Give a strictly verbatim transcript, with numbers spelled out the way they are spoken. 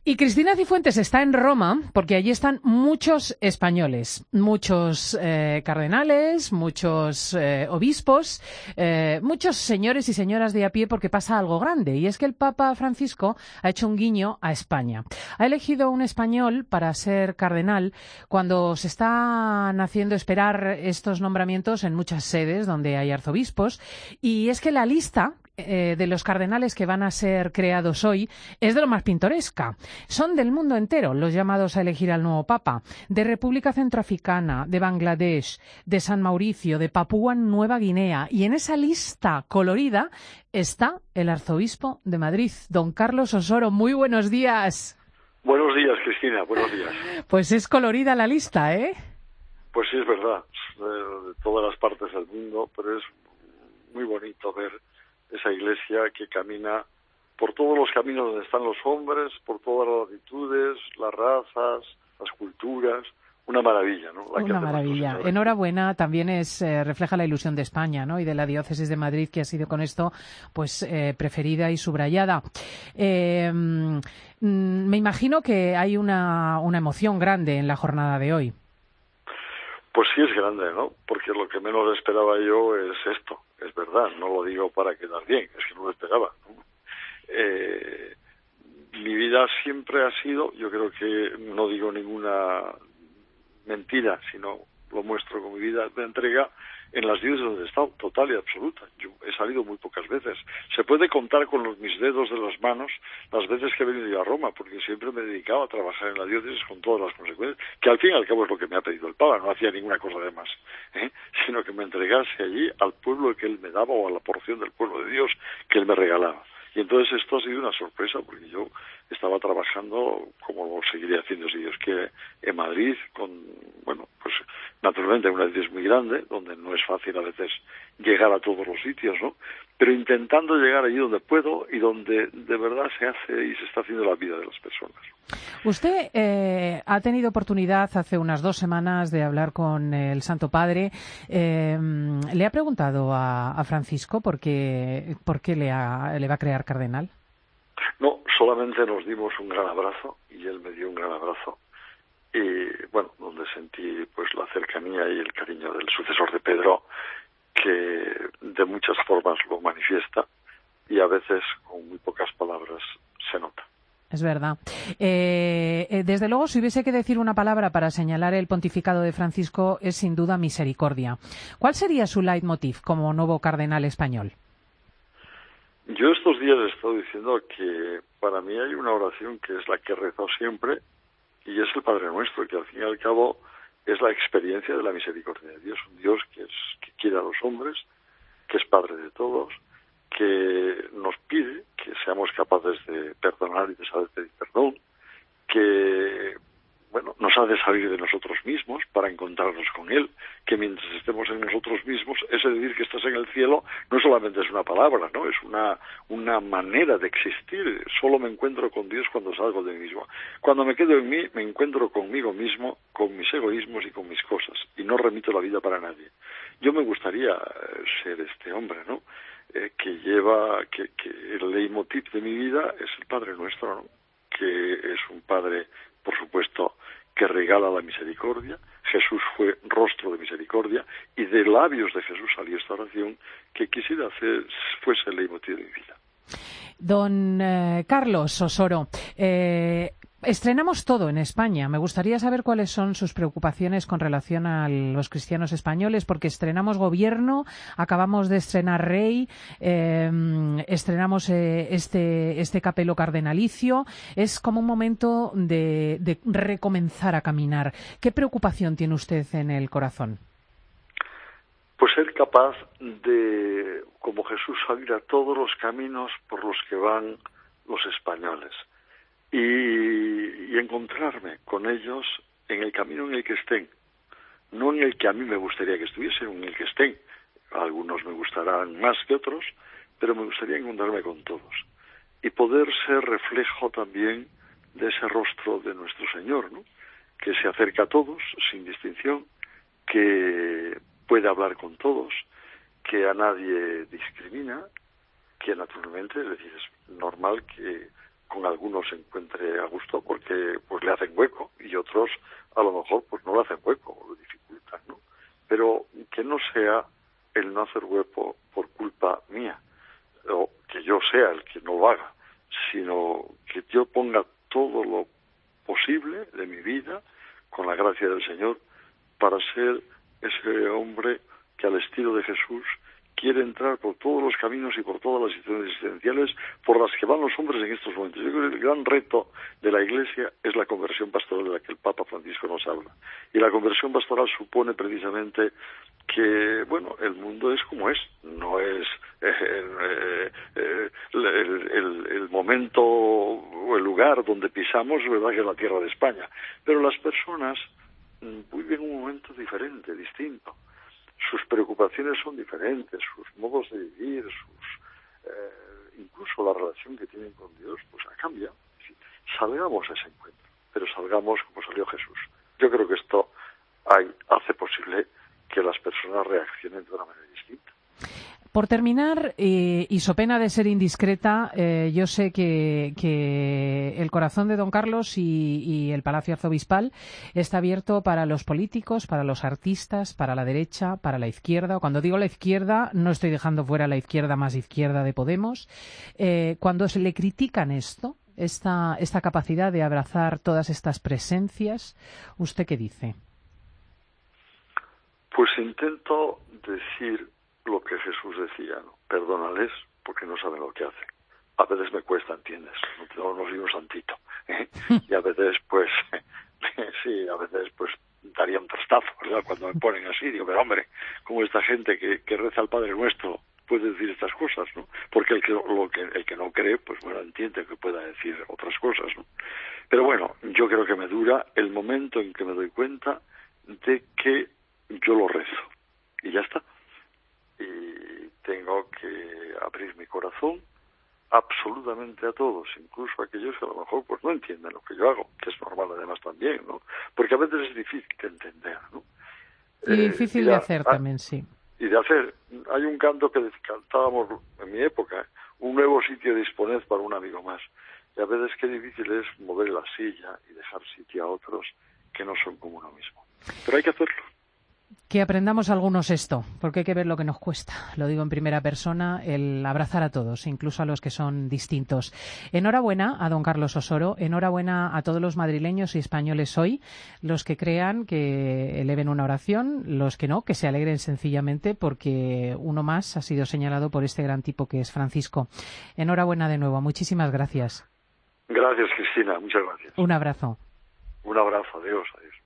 Y Cristina Cifuentes está en Roma porque allí están muchos españoles, muchos eh, cardenales, muchos eh, obispos, eh, muchos señores y señoras de a pie, porque pasa algo grande, y es que el Papa Francisco ha hecho un guiño a España. Ha elegido un español para ser cardenal cuando se están haciendo esperar estos nombramientos en muchas sedes donde hay arzobispos, y es que la lista Eh, de los cardenales que van a ser creados hoy es de lo más pintoresca. Son del mundo entero los llamados a elegir al nuevo Papa, de República Centroafricana, de Bangladesh, de San Mauricio, de Papúa Nueva Guinea, y en esa lista colorida está el arzobispo de Madrid, don Carlos Osoro. Muy buenos días. Buenos días, Cristina, buenos días. Pues es colorida la lista, ¿eh? Pues sí, es verdad, de, de todas las partes del mundo, pero es muy bonito ver esa iglesia que camina por todos los caminos donde están los hombres, por todas las latitudes, las razas, las culturas. Una maravilla, ¿no? La Una maravilla. Enhorabuena, también es eh, refleja la ilusión de España, ¿no? Y de la diócesis de Madrid, que ha sido con esto pues eh, preferida y subrayada. Eh, mm, me imagino que hay una, una emoción grande en la jornada de hoy. Pues sí, es grande, ¿no? Porque lo que menos esperaba yo es esto, es verdad, no lo digo para quedar bien, es que no lo esperaba, ¿no? Eh, mi vida siempre ha sido, yo creo que no digo ninguna mentira, sino lo muestro con mi vida de entrega en las diócesis donde he estado, total y absoluta. Yo he salido muy pocas veces. Se puede contar con los, mis dedos de las manos las veces que he venido yo a Roma, porque siempre me he dedicado a trabajar en la diócesis con todas las consecuencias, que al fin y al cabo es lo que me ha pedido el Papa, no hacía ninguna cosa de más, ¿eh? Sino que me entregase allí al pueblo que él me daba o a la porción del pueblo de Dios que él me regalaba. Y entonces esto ha sido una sorpresa, porque yo estaba trabajando, como lo seguiré haciendo si Dios quiere, en Madrid, con, bueno, pues naturalmente una diócesis muy grande, donde no es fácil a veces llegar a todos los sitios, ¿no? Pero intentando llegar allí donde puedo y donde de verdad se hace y se está haciendo la vida de las personas. Usted eh, ha tenido oportunidad hace unas dos semanas de hablar con el Santo Padre. Eh, ¿Le ha preguntado a, a Francisco por qué, por qué le, ha, le va a crear cardenal? No, solamente nos dimos un gran abrazo y él me dio un gran abrazo. Y bueno, donde sentí pues la cercanía y el cariño del sucesor de Pedro, que de muchas formas lo manifiesta y a veces con muy pocas palabras se nota. Es verdad. Eh, eh, desde luego, si hubiese que decir una palabra para señalar el pontificado de Francisco, es sin duda misericordia. ¿Cuál sería su leitmotiv como nuevo cardenal español? Yo estos días he estado diciendo que para mí hay una oración que es la que rezo siempre, y es el Padre Nuestro, que al fin y al cabo es la experiencia de la misericordia de Dios, un Dios que, es, que quiere a los hombres, que es Padre de todos, que nos pide que seamos capaces de perdonar y de saber pedir perdón, que bueno, nos ha de salir de nosotros mismos para encontrarnos con Él, que mientras estemos en nosotros mismos, ese decir que estás en el cielo no solamente es una palabra, ¿no? Es una, una manera de existir. Solo me encuentro con Dios cuando salgo de mí mismo. Cuando me quedo en mí, me encuentro conmigo mismo, con mis egoísmos y con mis cosas, y no remito la vida para nadie. Yo me gustaría ser este hombre, ¿no? Eh, que lleva, que, que el leitmotiv de mi vida es el Padre Nuestro, ¿no? Que es un Padre, por supuesto, que regala la misericordia. Jesús fue rostro de misericordia, y de labios de Jesús salió esta oración que quisiera hacer fuese el leitmotiv de mi vida. Don eh, Carlos Osoro, eh, estrenamos todo en España. Me gustaría saber cuáles son sus preocupaciones con relación a los cristianos españoles, porque estrenamos gobierno, acabamos de estrenar rey, eh, estrenamos eh, este, este capelo cardenalicio. Es como un momento de, de recomenzar a caminar. ¿Qué preocupación tiene usted en el corazón? Pues ser capaz de, como Jesús, salir a todos los caminos por los que van los españoles y, y encontrarme con ellos en el camino en el que estén, no en el que a mí me gustaría que estuviesen, en el que estén. Algunos me gustarán más que otros, pero me gustaría encontrarme con todos y poder ser reflejo también de ese rostro de nuestro Señor, ¿no? Que se acerca a todos sin distinción, que puede hablar con todos, que a nadie discrimina, que naturalmente, es decir, es normal que con algunos se encuentre a gusto porque pues le hacen hueco y otros a lo mejor pues no le hacen hueco o lo dificultan, ¿no? Pero que no sea el no hacer hueco por culpa mía o que yo sea el que no lo haga, sino que yo ponga todo lo posible de mi vida con la gracia del Señor para ser ese hombre que al estilo de Jesús quiere entrar por todos los caminos y por todas las situaciones existenciales por las que van los hombres en estos momentos. Yo creo que el gran reto de la Iglesia es la conversión pastoral de la que el Papa Francisco nos habla. Y la conversión pastoral supone precisamente que, bueno, el mundo es como es, no es eh, eh, eh, el, el, el momento o el lugar donde pisamos, verdad que es la tierra de España, pero las personas viven un momento diferente, distinto. Sus preocupaciones son diferentes, sus modos de vivir, sus eh, incluso la relación que tienen con Dios, pues ha cambiado. Sí, salgamos a ese encuentro, pero salgamos como salió Jesús. Yo creo que esto hay, hace posible que las personas reaccionen de una manera distinta. Por terminar, eh, y so pena de ser indiscreta, eh, yo sé que, que el corazón de don Carlos y, y el Palacio Arzobispal está abierto para los políticos, para los artistas, para la derecha, para la izquierda. Cuando digo la izquierda, no estoy dejando fuera la izquierda más izquierda de Podemos. Eh, cuando se le critican esto, esta, esta capacidad de abrazar todas estas presencias, ¿usted qué dice? Pues intento decir lo que Jesús decía, ¿no? Perdónales porque no saben lo que hacen. A veces me cuesta, ¿entiendes? No, no soy un santito, ¿eh? Y a veces, pues, sí, a veces, pues, daría un trastazo, ¿verdad? Cuando me ponen así, digo, pero hombre, como esta gente que, que reza al Padre Nuestro puede decir estas cosas, ¿no? Porque el que, lo que, el que no cree, pues, bueno, entiende que pueda decir otras cosas, ¿no? Pero bueno, yo creo que me dura el momento en que me doy cuenta de que yo lo rezo. Y ya está. Y tengo que abrir mi corazón absolutamente a todos, incluso a aquellos que a lo mejor pues no entienden lo que yo hago, que es normal además también, ¿no? Porque a veces es difícil de entender, ¿no? Y eh, difícil de hacer ah, también, sí. Y de hacer. Hay un canto que cantábamos en mi época, un nuevo sitio disponed para un amigo más. Y a veces qué difícil es mover la silla y dejar sitio a otros que no son como uno mismo. Pero hay que hacerlo. Que aprendamos algunos esto, porque hay que ver lo que nos cuesta. Lo digo en primera persona, el abrazar a todos, incluso a los que son distintos. Enhorabuena a don Carlos Osoro, enhorabuena a todos los madrileños y españoles hoy, los que crean que eleven una oración, los que no, que se alegren sencillamente porque uno más ha sido señalado por este gran tipo que es Francisco. Enhorabuena de nuevo, muchísimas gracias. Gracias, Cristina, muchas gracias. Un abrazo. Un abrazo, adiós, adiós.